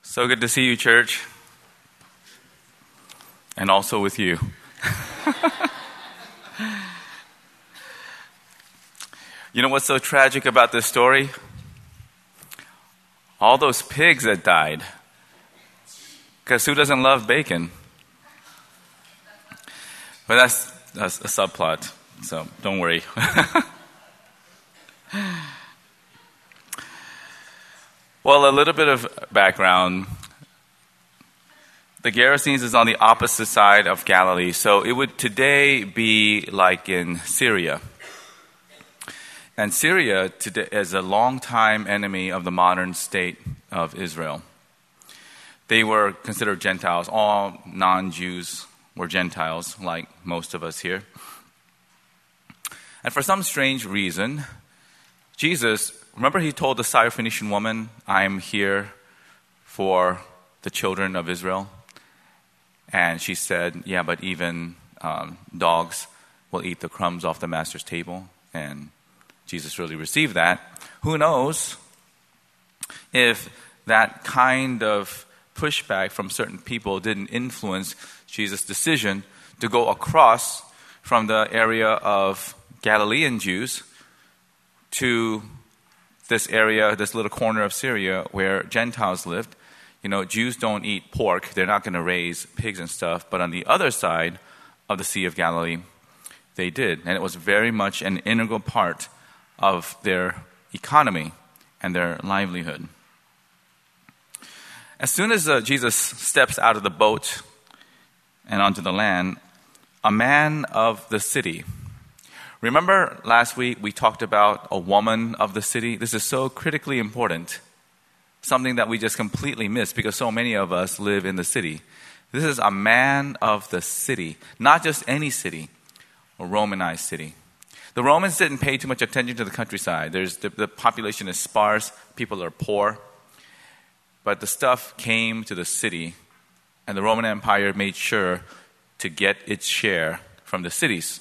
So good to see you, church. And also with you. You know what's so tragic about this story? All those pigs that died. Because who doesn't love bacon? But that's a subplot, so don't worry. Well, a little bit of background. The Gerasenes is on the opposite side of Galilee, so it would today be like in Syria. And Syria today is a longtime enemy of the modern state of Israel. They were considered Gentiles. All non-Jews were Gentiles, like most of us here. And for some strange reason, Jesus, remember he told the Syrophoenician woman, I am here for the children of Israel? And she said, yeah, but even dogs will eat the crumbs off the master's table. And Jesus really received that. Who knows if that kind of pushback from certain people didn't influence Jesus' decision to go across from the area of Galilean Jews to this area, this little corner of Syria where Gentiles lived. You know, Jews don't eat pork. They're not going to raise pigs and stuff. But on the other side of the Sea of Galilee, they did. And it was very much an integral part of their economy and their livelihood. As soon as Jesus steps out of the boat and onto the land, a man of the city. Remember last week we talked about a woman of the city? This is so critically important. Something that we just completely miss because so many of us live in the city. This is a man of the city, not just any city, a Romanized city. The Romans didn't pay too much attention to the countryside. The population is sparse, people are poor. But the stuff came to the city, and the Roman Empire made sure to get its share from the cities.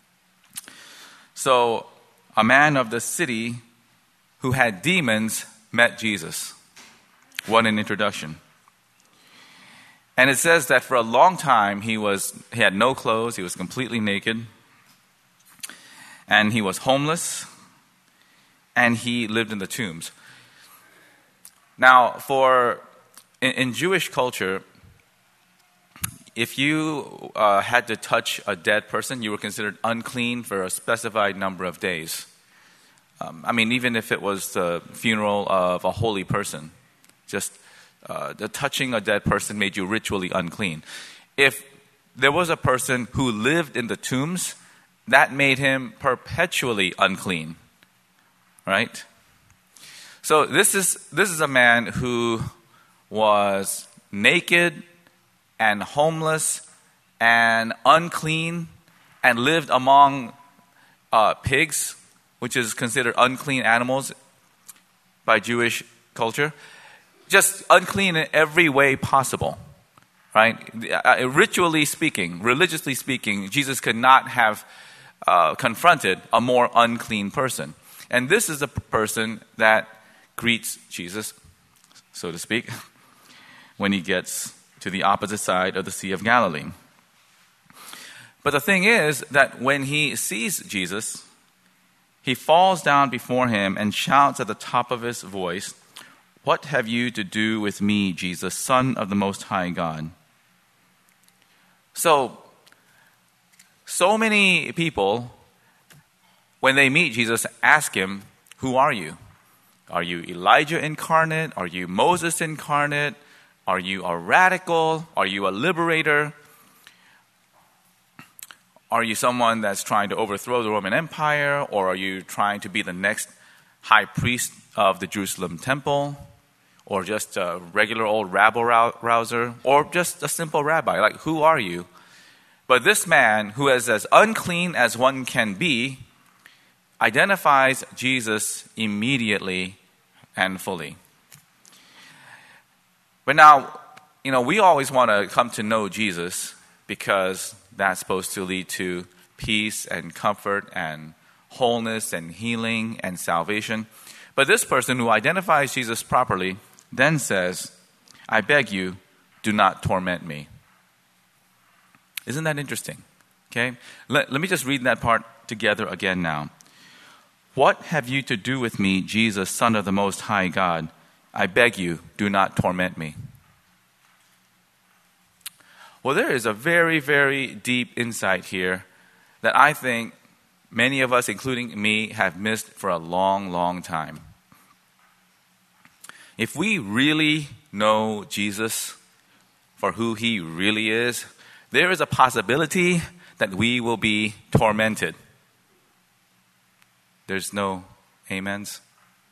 So, a man of the city who had demons met Jesus. What an introduction. And it says that for a long time he had no clothes, he was completely naked, and he was homeless, and he lived in the tombs. Now, in Jewish culture, if you had to touch a dead person, you were considered unclean for a specified number of days. Even if it was the funeral of a holy person, just the touching a dead person made you ritually unclean. If there was a person who lived in the tombs, that made him perpetually unclean, right? So this is a man who was naked and homeless and unclean and lived among pigs, which is considered unclean animals by Jewish culture. Just unclean in every way possible, right? Ritually speaking, religiously speaking, Jesus could not have confronted a more unclean person. And this is the person that greets Jesus, so to speak, when he gets to the opposite side of the Sea of Galilee. But the thing is that when he sees Jesus, he falls down before him and shouts at the top of his voice, "What have you to do with me, Jesus, Son of the Most High God?" So many people, when they meet Jesus, ask him, "Who are you? Are you Elijah incarnate? Are you Moses incarnate? Are you a radical? Are you a liberator? Are you someone that's trying to overthrow the Roman Empire? Or are you trying to be the next high priest of the Jerusalem temple? Or just a regular old rabble-rouser? Or just a simple rabbi? Like, who are you?" But this man, who is as unclean as one can be, identifies Jesus immediately and fully. But now, we always want to come to know Jesus because that's supposed to lead to peace and comfort and wholeness and healing and salvation. But this person who identifies Jesus properly then says, I beg you, do not torment me. Isn't that interesting? Okay, let me just read that part together again now. What have you to do with me, Jesus, Son of the Most High God? I beg you, do not torment me. Well, there is a very, very deep insight here that I think many of us, including me, have missed for a long, long time. If we really know Jesus for who he really is, there is a possibility that we will be tormented. There's no amens?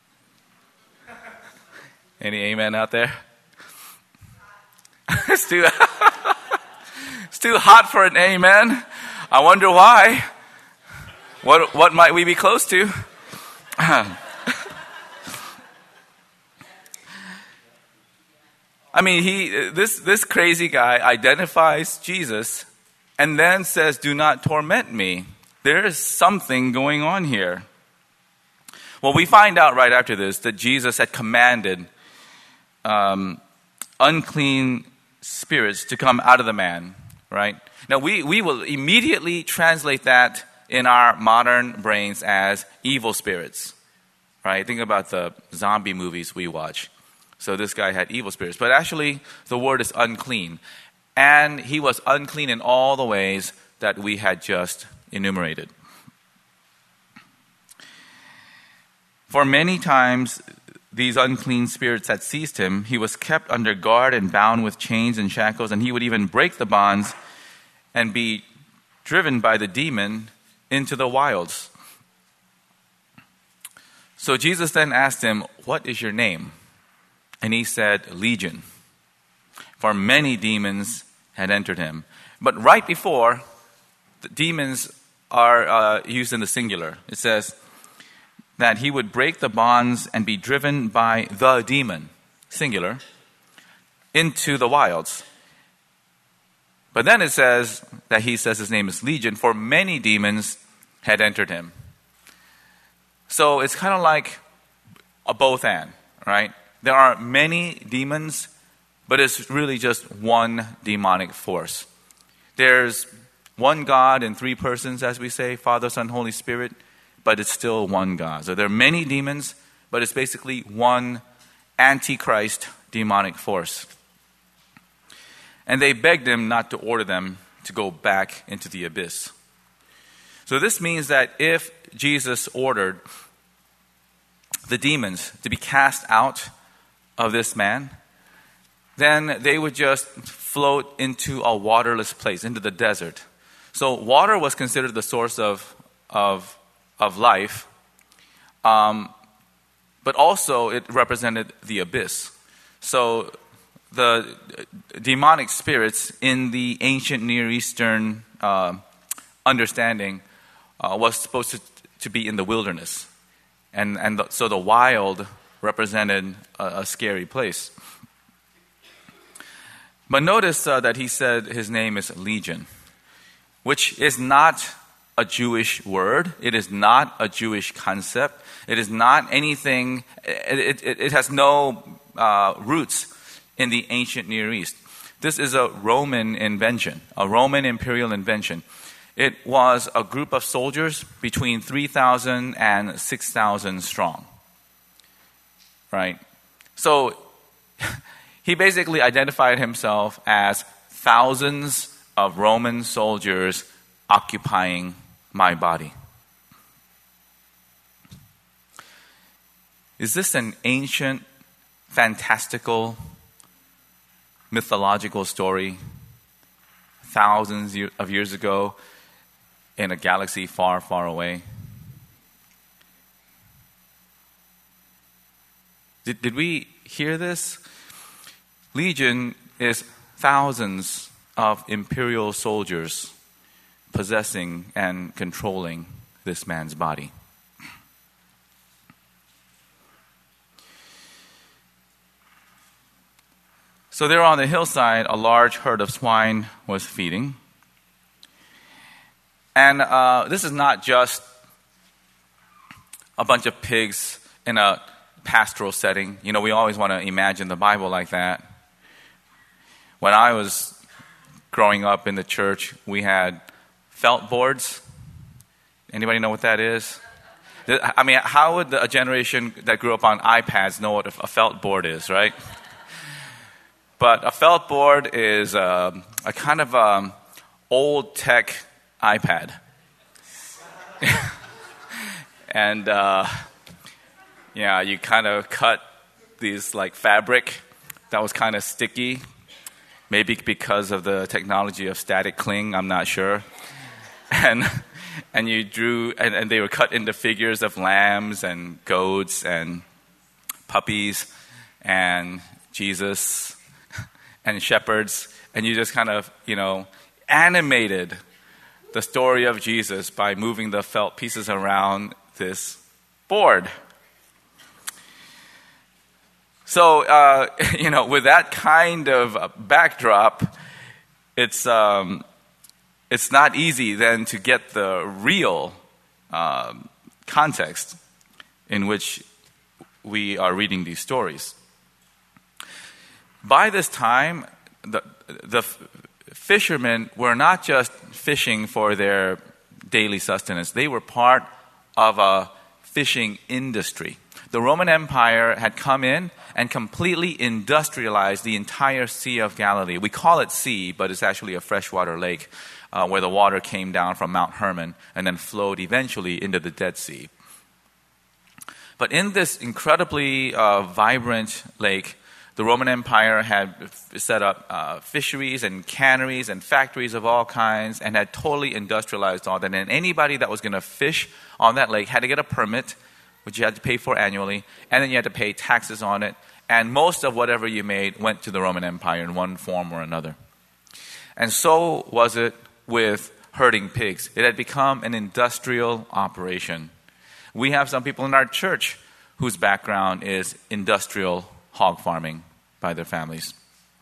Any amen out there? It's too hot for an amen. I wonder why. What might we be close to? I mean, this crazy guy identifies Jesus and then says, "Do not torment me." There is something going on here. Well, we find out right after this that Jesus had commanded unclean spirits to come out of the man, right? Now, we will immediately translate that in our modern brains as evil spirits, right? Think about the zombie movies we watch. So this guy had evil spirits. But actually, the word is unclean. And he was unclean in all the ways that we had just enumerated. For many times, these unclean spirits had seized him. He was kept under guard and bound with chains and shackles, and he would even break the bonds and be driven by the demon into the wilds. So Jesus then asked him, "What is your name?" And he said, "Legion." For many demons had entered him. But right before, the demons are used in the singular. It says that he would break the bonds and be driven by the demon, singular, into the wilds. But then it says that he says his name is Legion, for many demons had entered him. So it's kind of like a both and, right? There are many demons, but it's really just one demonic force. There's one God in three persons, as we say, Father, Son, Holy Spirit, but it's still one God. So there are many demons, but it's basically one antichrist demonic force. And they begged him not to order them to go back into the abyss. So this means that if Jesus ordered the demons to be cast out of this man, then they would just float into a waterless place, into the desert. So water was considered the source of life, but also it represented the abyss. So the demonic spirits in the ancient Near Eastern understanding was supposed to be in the wilderness. So the wild represented a scary place. But notice that he said his name is Legion, which is not a Jewish word. It is not a Jewish concept. It is not anything, it has no roots in the ancient Near East. This is a Roman invention, a Roman imperial invention. It was a group of soldiers between 3,000 and 6,000 strong. Right? So he basically identified himself as thousands of Roman soldiers occupying my body. Is this an ancient, fantastical, mythological story thousands of years ago in a galaxy far, far away? Did we hear this? Legion is thousands of imperial soldiers possessing and controlling this man's body. So there on the hillside, a large herd of swine was feeding. And this is not just a bunch of pigs in a pastoral setting. You know, we always want to imagine the Bible like that. When I was growing up in the church, we had felt boards. Anybody know what that is? I mean, how would a generation that grew up on iPads know what a felt board is, right? But a felt board is a kind of old tech iPad. And you kind of cut these like fabric that was kind of sticky, maybe because of the technology of static cling, I'm not sure. And you drew, and they were cut into figures of lambs and goats and puppies and Jesus and shepherds, and you just kind of, animated the story of Jesus by moving the felt pieces around this board. So, with that kind of backdrop, it's not easy then to get the real context in which we are reading these stories. By this time, the fishermen were not just fishing for their daily sustenance. They were part of a fishing industry. The Roman Empire had come in and completely industrialized the entire Sea of Galilee. We call it sea, but it's actually a freshwater lake where the water came down from Mount Hermon and then flowed eventually into the Dead Sea. But in this incredibly vibrant lake, the Roman Empire had set up fisheries and canneries and factories of all kinds and had totally industrialized all that. And anybody that was going to fish on that lake had to get a permit, which you had to pay for annually, and then you had to pay taxes on it. And most of whatever you made went to the Roman Empire in one form or another. And so was it with herding pigs. It had become an industrial operation. We have some people in our church whose background is industrial hog farming by their families.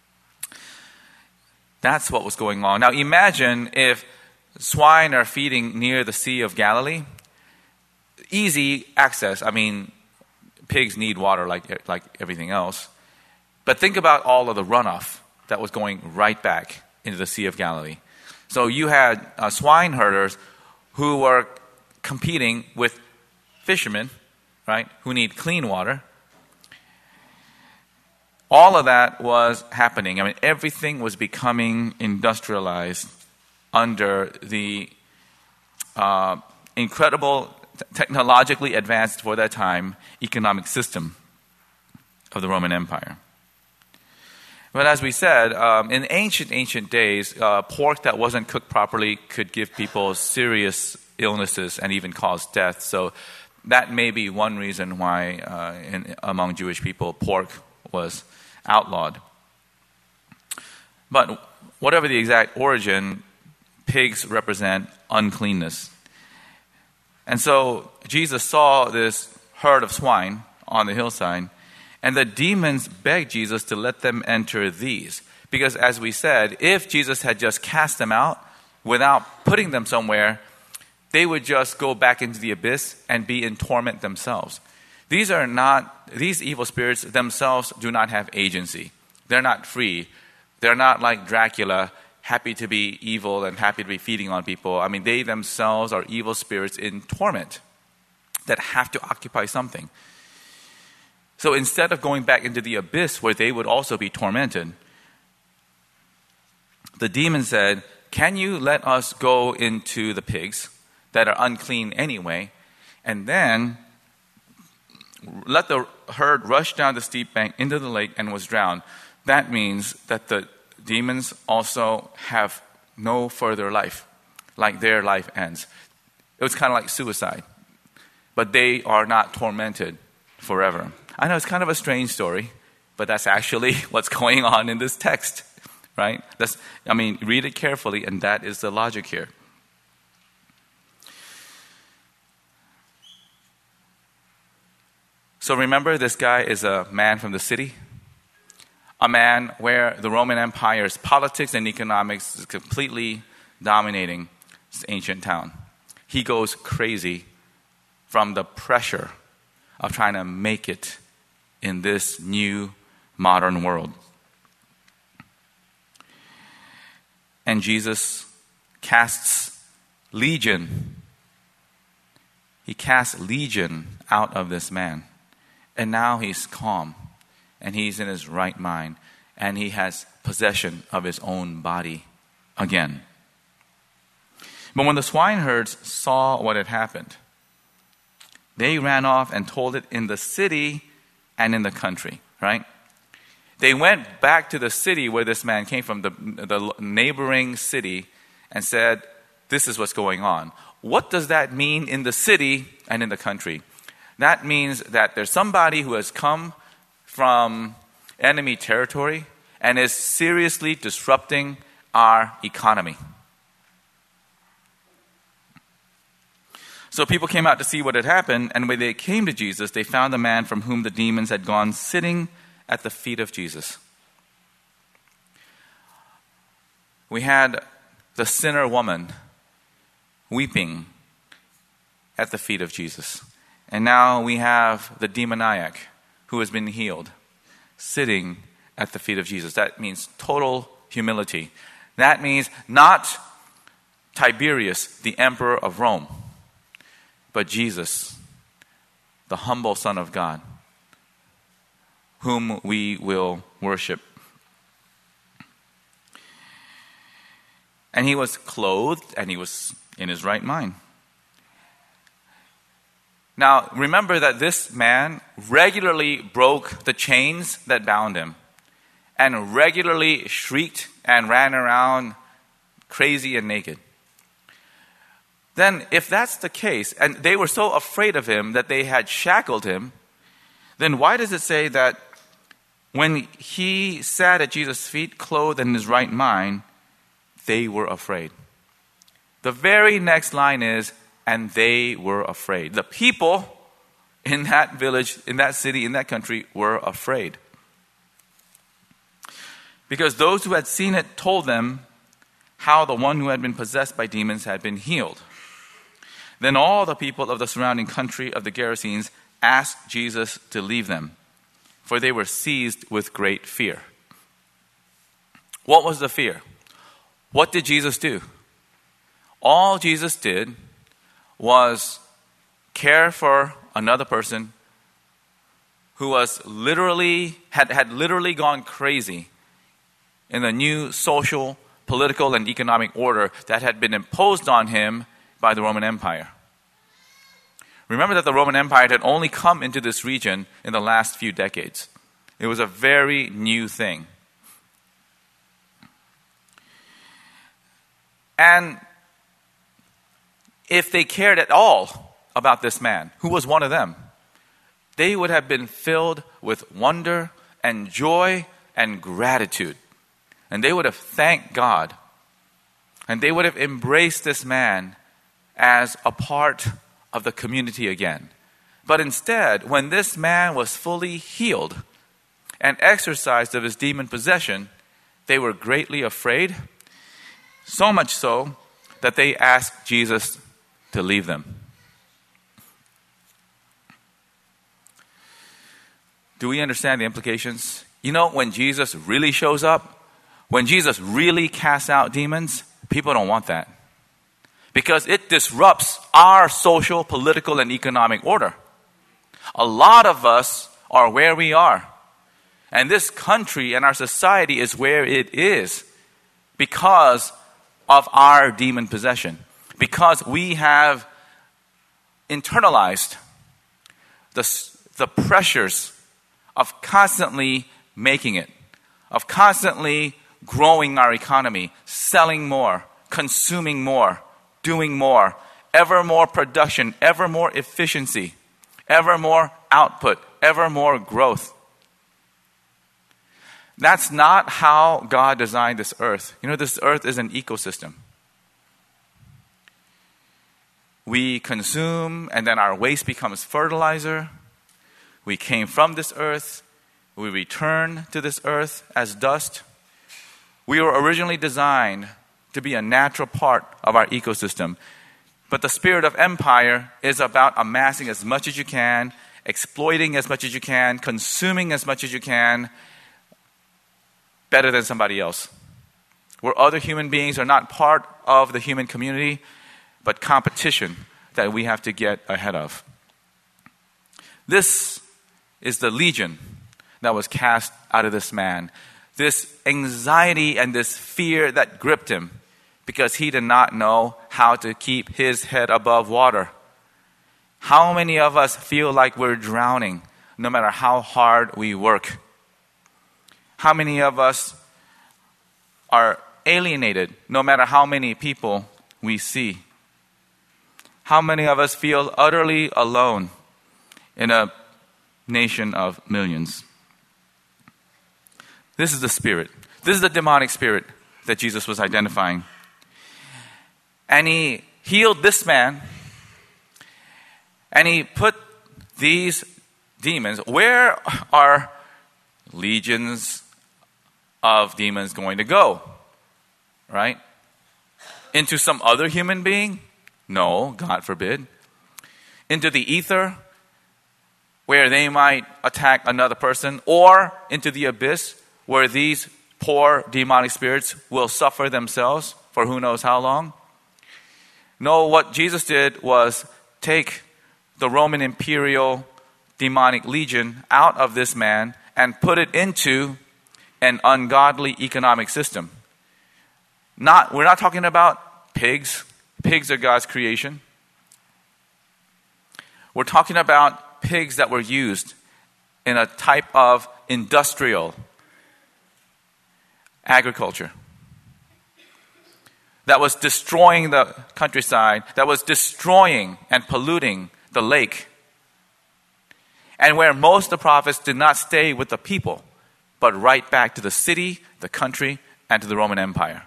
That's what was going on. Now imagine if swine are feeding near the Sea of Galilee. Easy access. I mean, pigs need water like everything else. But think about all of the runoff that was going right back into the Sea of Galilee. So you had swine herders who were competing with fishermen, right, who need clean water. All of that was happening. I mean, everything was becoming industrialized under the incredible, technologically advanced for that time, economic system of the Roman Empire. But as we said, in ancient days, pork that wasn't cooked properly could give people serious illnesses and even cause death. So that may be one reason why among Jewish people, pork was outlawed. But whatever the exact origin, pigs represent uncleanness. And so Jesus saw this herd of swine on the hillside, and the demons begged Jesus to let them enter these. Because as we said, if Jesus had just cast them out without putting them somewhere, they would just go back into the abyss and be in torment themselves. These evil spirits themselves do not have agency. They're not free. They're not like Dracula, happy to be evil and happy to be feeding on people. I mean, they themselves are evil spirits in torment that have to occupy something. So instead of going back into the abyss where they would also be tormented, the demon said, "Can you let us go into the pigs that are unclean anyway, and then let the herd rush down the steep bank into the lake and was drowned." That means that the demons also have no further life, like their life ends. It was kind of like suicide, but they are not tormented forever. I know it's kind of a strange story, but that's actually what's going on in this text, right? Read it carefully, and that is the logic here. So remember, this guy is a man from the city, a man where the Roman Empire's politics and economics is completely dominating this ancient town. He goes crazy from the pressure of trying to make it in this new modern world. And Jesus casts legion. He casts legion out of this man. And now he's calm. And he's in his right mind. And he has possession of his own body again. But when the swineherds saw what had happened, they ran off and told it in the city and in the country, right? They went back to the city where this man came from, the neighboring city, and said, this is what's going on. What does that mean in the city and in the country? That means that there's somebody who has come from enemy territory and is seriously disrupting our economy. So people came out to see what had happened, and when they came to Jesus, they found the man from whom the demons had gone sitting at the feet of Jesus. We had the sinner woman weeping at the feet of Jesus. And now we have the demoniac who has been healed sitting at the feet of Jesus. That means total humility. That means not Tiberius, the emperor of Rome, but Jesus, the humble Son of God, whom we will worship. And he was clothed and he was in his right mind. Now, remember that this man regularly broke the chains that bound him and regularly shrieked and ran around crazy and naked. Then, if that's the case, and they were so afraid of him that they had shackled him, then why does it say that when he sat at Jesus' feet, clothed in his right mind, they were afraid? The very next line is, and they were afraid. The people in that village, in that city, in that country were afraid. Because those who had seen it told them how the one who had been possessed by demons had been healed. Then all the people of the surrounding country of the Gerasenes asked Jesus to leave them, for they were seized with great fear. What was the fear? What did Jesus do? All Jesus did was care for another person who was had literally gone crazy in the new social, political, and economic order that had been imposed on him by the Roman Empire. Remember that the Roman Empire had only come into this region in the last few decades. It was a very new thing. And if they cared at all about this man, who was one of them, they would have been filled with wonder and joy and gratitude. And they would have thanked God. And they would have embraced this man as a part of the community again. But instead, when this man was fully healed and exorcised of his demon possession, they were greatly afraid, so much so that they asked Jesus to leave them. Do we understand the implications? You know, when Jesus really shows up, when Jesus really casts out demons, people don't want that. Because it disrupts our social, political, and economic order. A lot of us are where we are. And this country and our society is where it is because of our demon possession. Because we have internalized the pressures of constantly making it, of constantly growing our economy, selling more, consuming more, doing more, ever more production, ever more efficiency, ever more output, ever more growth. That's not how God designed this earth. You know, this earth is an ecosystem. We consume, and then our waste becomes fertilizer. We came from this earth. We return to this earth as dust. We were originally designed to be a natural part of our ecosystem. But the spirit of empire is about amassing as much as you can, exploiting as much as you can, consuming as much as you can, better than somebody else. where other human beings are not part of the human community, but competition that we have to get ahead of. This is the legion that was cast out of this man. This anxiety and this fear that gripped him because he did not know how to keep his head above water. How many of us feel like we're drowning no matter how hard we work? How many of us are alienated no matter how many people we see? How many of us feel utterly alone in a nation of millions? This is the spirit. This is the demonic spirit that Jesus was identifying. And he healed this man, and he put these demons. Where are legions of demons going to go? Right? Into some other human being? No, God forbid. Into the ether, where they might attack another person, or into the abyss, where these poor demonic spirits will suffer themselves for who knows how long. No, what Jesus did was take the Roman imperial demonic legion out of this man and put it into an ungodly economic system. We're not talking about pigs. Pigs are God's creation. We're talking about pigs that were used in a type of industrial agriculture that was destroying the countryside, that was destroying and polluting the lake, and where most of the prophets did not stay with the people, but right back to the city, the country, and to the Roman Empire.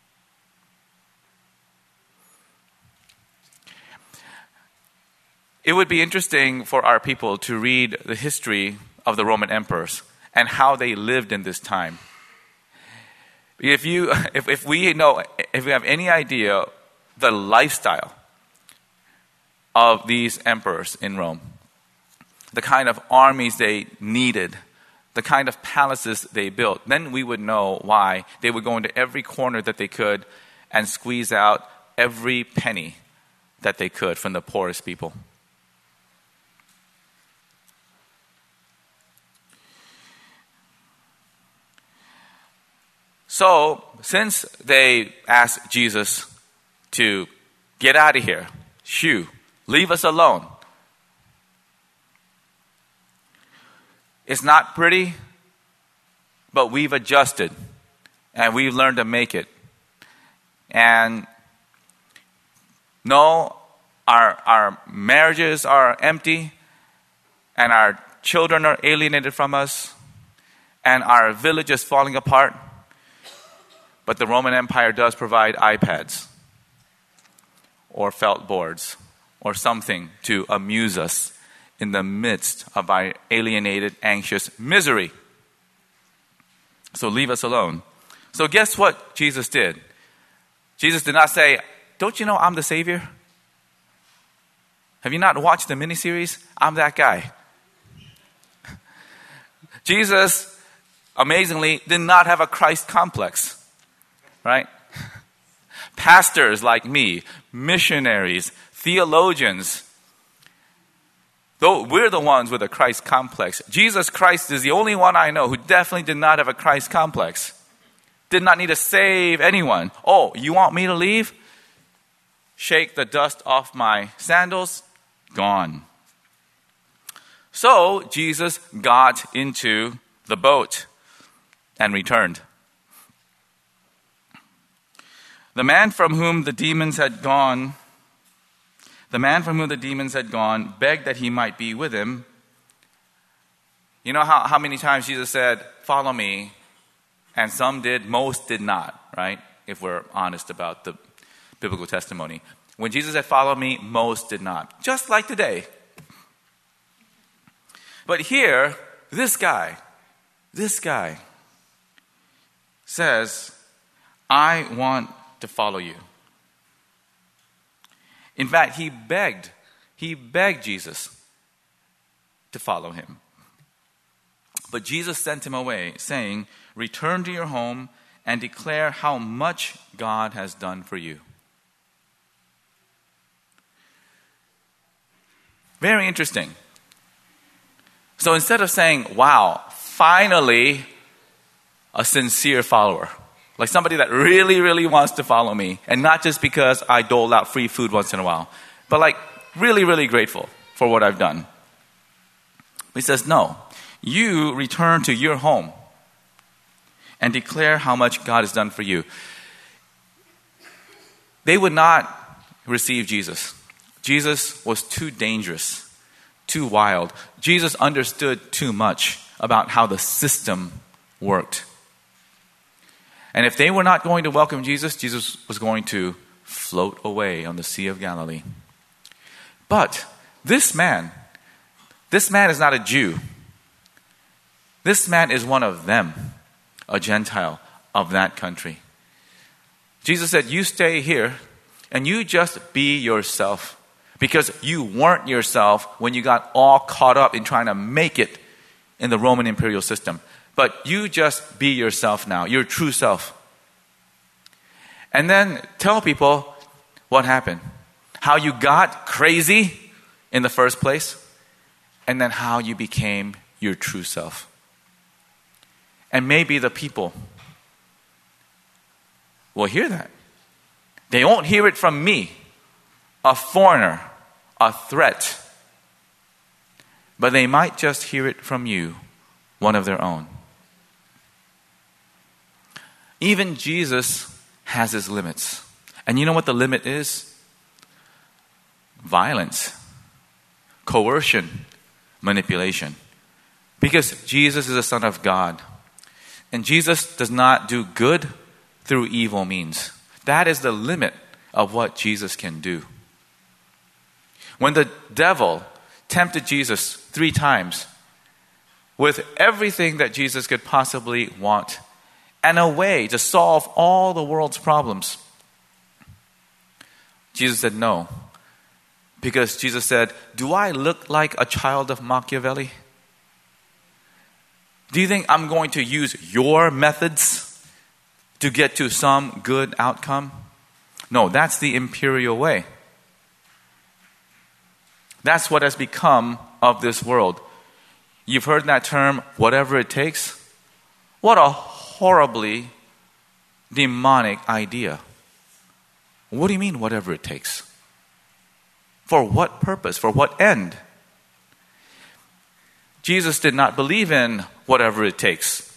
It would be interesting for our people to read the history of the Roman emperors and how they lived in this time. If we have any idea the lifestyle of these emperors in Rome, the kind of armies they needed, the kind of palaces they built, then we would know why they would go into every corner that they could and squeeze out every penny that they could from the poorest people. So, since they asked Jesus to get out of here, shoo, leave us alone. It's not pretty, but we've adjusted and we've learned to make it. And no, our marriages are empty and our children are alienated from us and our village is falling apart. But the Roman Empire does provide iPads or felt boards or something to amuse us in the midst of our alienated, anxious misery. So leave us alone. So guess what Jesus did? Jesus did not say, "Don't you know I'm the Savior? Have you not watched the miniseries? I'm that guy." Jesus, amazingly, did not have a Christ complex. Right? Pastors like me, missionaries, theologians, though we're the ones with a Christ complex. Jesus Christ is the only one I know who definitely did not have a Christ complex. Did not need to save anyone. Oh, you want me to leave? Shake the dust off my sandals. Gone. So Jesus got into the boat and returned. The man from whom the demons had gone begged that he might be with him. You know how many times Jesus said, "Follow me," and some did, most did not, right? If we're honest about the biblical testimony. When Jesus said, "Follow me," most did not. Just like today. But here, this guy says, "I want to follow you." In fact, he begged Jesus to follow him. But Jesus sent him away, saying, "Return to your home and declare how much God has done for you. Very interesting. So instead of saying, wow, finally a sincere follower, like somebody that really, really wants to follow me, and not just because I dole out free food once in a while, but like really, really grateful for what I've done. He says, no, you return to your home and declare how much God has done for you. They would not receive Jesus. Jesus was too dangerous, too wild. Jesus understood too much about how the system worked. And if they were not going to welcome Jesus, Jesus was going to float away on the Sea of Galilee. But this man is not a Jew. This man is one of them, a Gentile of that country. Jesus said, you stay here and you just be yourself, because you weren't yourself when you got all caught up in trying to make it in the Roman imperial system. But you just be yourself now, your true self. And then tell people what happened. How you got crazy in the first place, and then how you became your true self. And maybe the people will hear that. They won't hear it from me, a foreigner, a threat. But they might just hear it from you, one of their own. Even Jesus has his limits. And you know what the limit is? Violence, coercion, manipulation. Because Jesus is the Son of God. And Jesus does not do good through evil means. That is the limit of what Jesus can do. When the devil tempted Jesus 3 times with everything that Jesus could possibly want and a way to solve all the world's problems, Jesus said no. Because Jesus said, do I look like a child of Machiavelli? Do you think I'm going to use your methods to get to some good outcome? No, that's the imperial way. That's what has become of this world. You've heard that term, whatever it takes? What a horribly demonic idea. What do you mean, whatever it takes? For what purpose? For what end? Jesus did not believe in whatever it takes.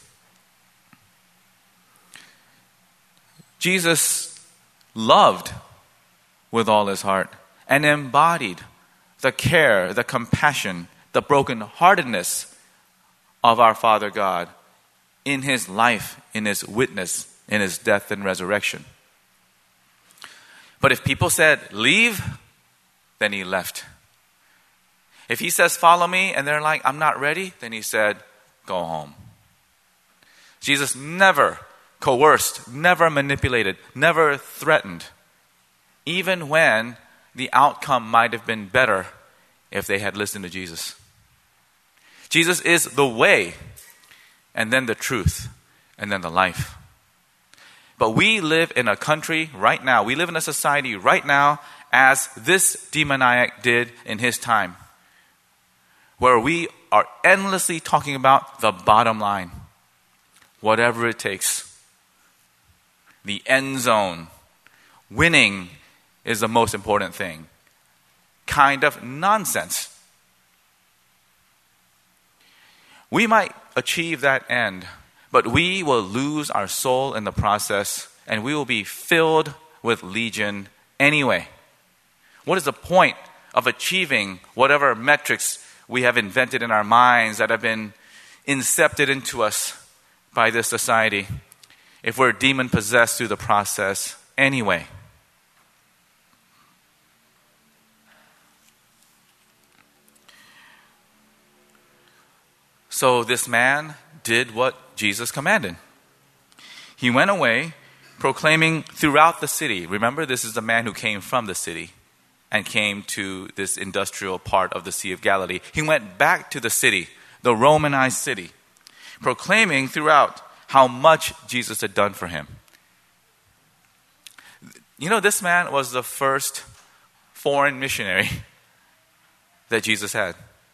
Jesus loved with all his heart and embodied the care, the compassion, the brokenheartedness of our Father God in his life, in his witness, in his death and resurrection. But if people said, leave, then he left. If he says, follow me, and they're like, I'm not ready, then he said, go home. Jesus never coerced, never manipulated, never threatened, even when the outcome might have been better if they had listened to Jesus. Jesus is the way, and then the truth, and then the life. But we live in a country right now, we live in a society right now, as this demoniac did in his time, where we are endlessly talking about the bottom line. Whatever it takes. The end zone. Winning is the most important thing. Kind of nonsense. We might achieve that end, but we will lose our soul in the process, and we will be filled with legion anyway. What is the point of achieving whatever metrics we have invented in our minds that have been incepted into us by this society if we're demon-possessed through the process anyway? So this man did what Jesus commanded. He went away proclaiming throughout the city. Remember, this is the man who came from the city and came to this industrial part of the Sea of Galilee. He went back to the city, the Romanized city, proclaiming throughout how much Jesus had done for him. You know, this man was the first foreign missionary that Jesus had.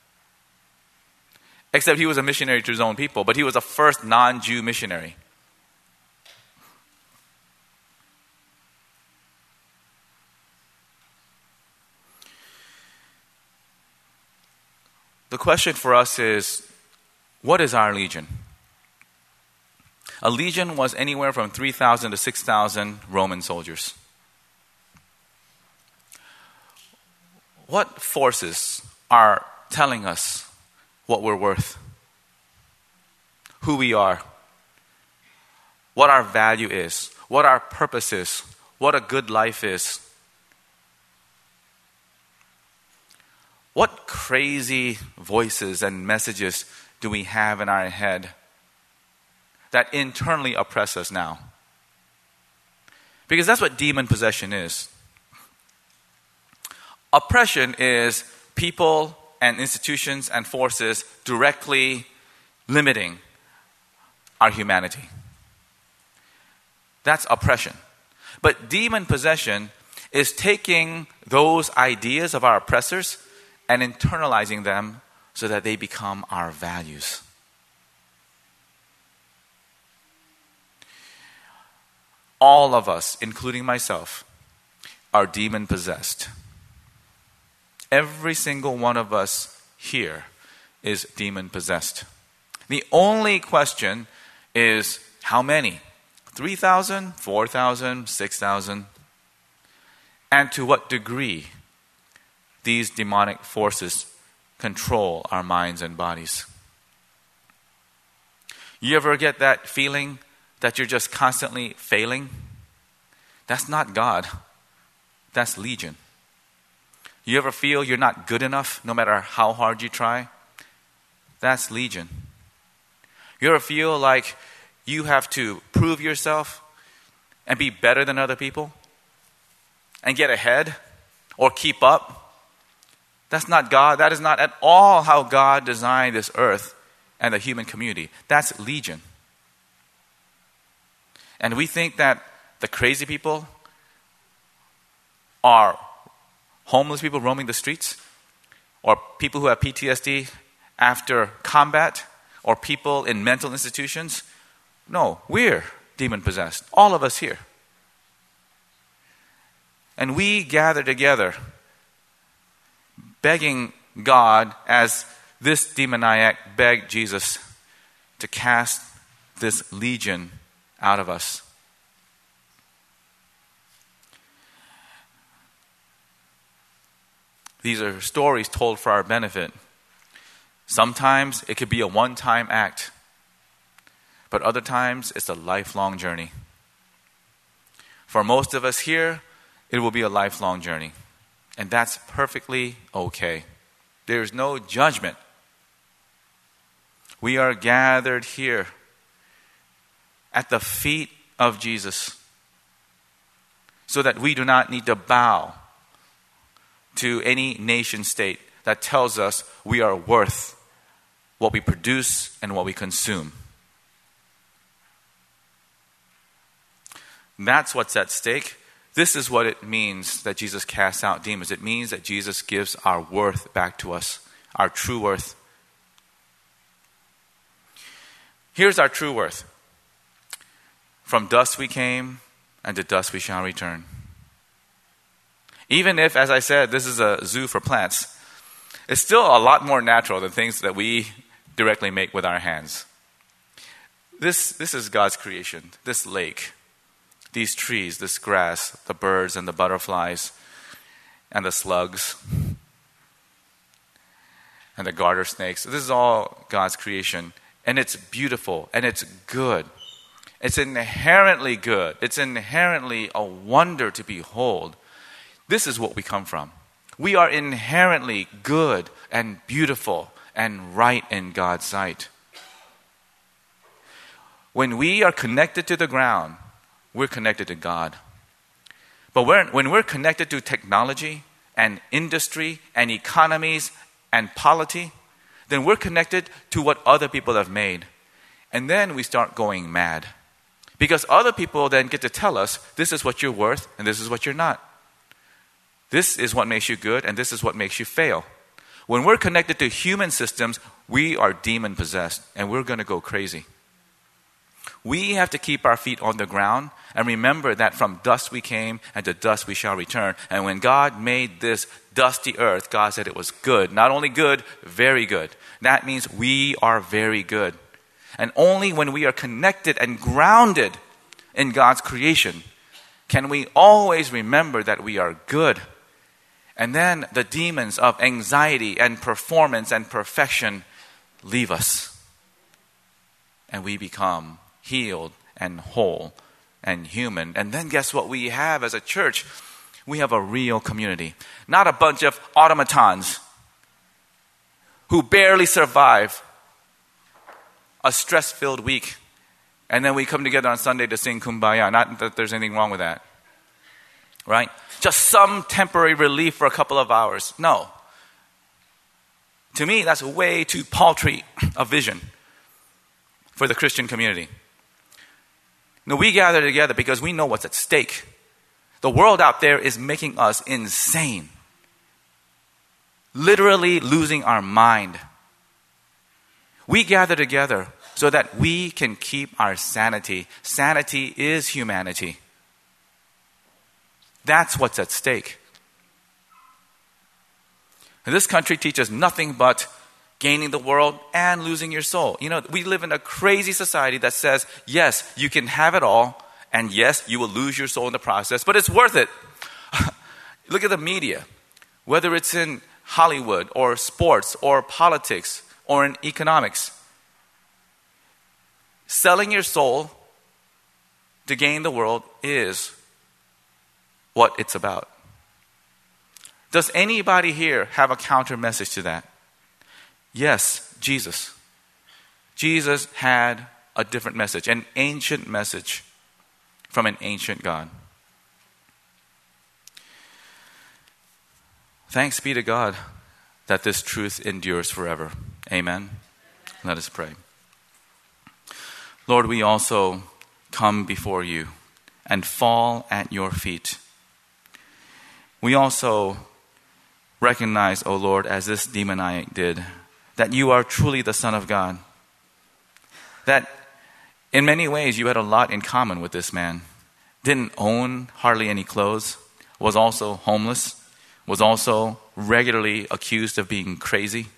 Except he was a missionary to his own people, but he was the first non-Jew missionary. The question for us is, what is our legion? A legion was anywhere from 3,000 to 6,000 Roman soldiers. What forces are telling us what we're worth? Who we are? What our value is? What our purpose is? What a good life is? What crazy voices and messages do we have in our head that internally oppress us now? Because that's what demon possession is. Oppression is people and institutions and forces directly limiting our humanity. That's oppression. But demon possession is taking those ideas of our oppressors and internalizing them so that they become our values. All of us, including myself, are demon possessed. Every single one of us here is demon possessed. The only question is how many? 3,000, 4,000, 6,000? And to what degree these demonic forces control our minds and bodies? You ever get that feeling that you're just constantly failing? That's not God. That's legion. You ever feel you're not good enough no matter how hard you try? That's legion. You ever feel like you have to prove yourself and be better than other people and get ahead or keep up? That's not God. That is not at all how God designed this earth and the human community. That's legion. And we think that the crazy people are homeless people roaming the streets, or people who have PTSD after combat, or people in mental institutions. No, we're demon-possessed. All of us here. And we gather together begging God, as this demoniac begged Jesus, to cast this legion out of us. These are stories told for our benefit. Sometimes it could be a one-time act, but other times it's a lifelong journey. For most of us here, it will be a lifelong journey. And that's perfectly okay. There's no judgment. We are gathered here at the feet of Jesus so that we do not need to bow to any nation state that tells us we are worth what we produce and what we consume. That's what's at stake. This is what it means that Jesus casts out demons. It means that Jesus gives our worth back to us, our true worth. Here's our true worth. From dust we came, and to dust we shall return. Even if, as I said, this is a zoo for plants, it's still a lot more natural than things that we directly make with our hands. This is God's creation, this lake. These trees, this grass, the birds and the butterflies and the slugs and the garter snakes. This is all God's creation. And it's beautiful and it's good. It's inherently good. It's inherently a wonder to behold. This is what we come from. We are inherently good and beautiful and right in God's sight. When we are connected to the ground, we're connected to God. But when we're connected to technology and industry and economies and polity, then we're connected to what other people have made. And then we start going mad. Because other people then get to tell us, this is what you're worth and this is what you're not. This is what makes you good and this is what makes you fail. When we're connected to human systems, we are demon possessed and we're going to go crazy. We have to keep our feet on the ground and remember that from dust we came and to dust we shall return. And when God made this dusty earth, God said it was good. Not only good, very good. That means we are very good. And only when we are connected and grounded in God's creation can we always remember that we are good. And then the demons of anxiety and performance and perfection leave us. And we become healed and whole and human. And then guess what we have as a church? We have a real community. Not a bunch of automatons who barely survive a stress-filled week. And then we come together on Sunday to sing Kumbaya. Not that there's anything wrong with that. Right? Just some temporary relief for a couple of hours. No. To me, that's way too paltry a vision for the Christian community. No, we gather together because we know what's at stake. The world out there is making us insane. Literally losing our mind. We gather together so that we can keep our sanity. Sanity is humanity. That's what's at stake. And this country teaches nothing but gaining the world and losing your soul. You know, we live in a crazy society that says, yes, you can have it all, and yes, you will lose your soul in the process, but it's worth it. Look at the media. Whether it's in Hollywood or sports or politics or in economics. Selling your soul to gain the world is what it's about. Does anybody here have a counter message to that? Yes, Jesus. Jesus had a different message, an ancient message from an ancient God. Thanks be to God that this truth endures forever. Amen. Let us pray. Lord, we also come before you and fall at your feet. We also recognize, O Lord, as this demoniac did, that you are truly the Son of God. That in many ways you had a lot in common with this man. Didn't own hardly any clothes, was also homeless, was also regularly accused of being crazy.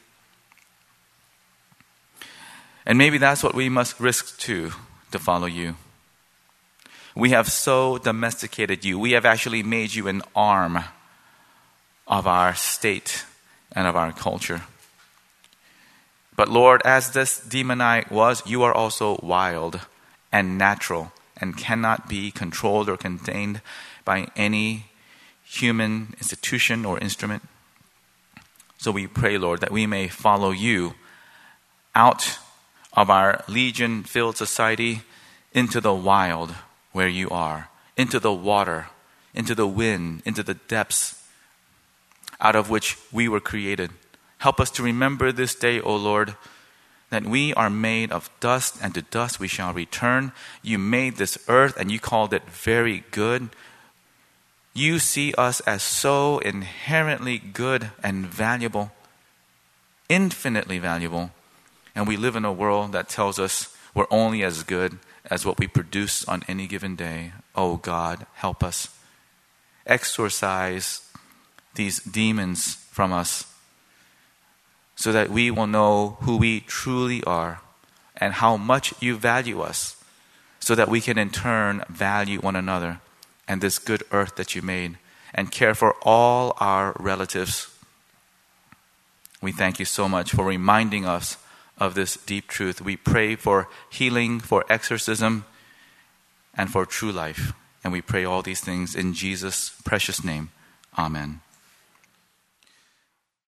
And maybe that's what we must risk too, to follow you. We have so domesticated you. We have actually made you an arm of our state and of our culture. But Lord, as this demoniac was, you are also wild and natural and cannot be controlled or contained by any human institution or instrument. So we pray, Lord, that we may follow you out of our legion-filled society into the wild where you are, into the water, into the wind, into the depths out of which we were created. Help us to remember this day, O Lord, that we are made of dust, and to dust we shall return. You made this earth, and you called it very good. You see us as so inherently good and valuable, infinitely valuable. And we live in a world that tells us we're only as good as what we produce on any given day. Oh God, help us. Exorcise these demons from us so that we will know who we truly are and how much you value us, so that we can in turn value one another and this good earth that you made and care for all our relatives. We thank you so much for reminding us of this deep truth. We pray for healing, for exorcism, and for true life. And we pray all these things in Jesus' precious name. Amen.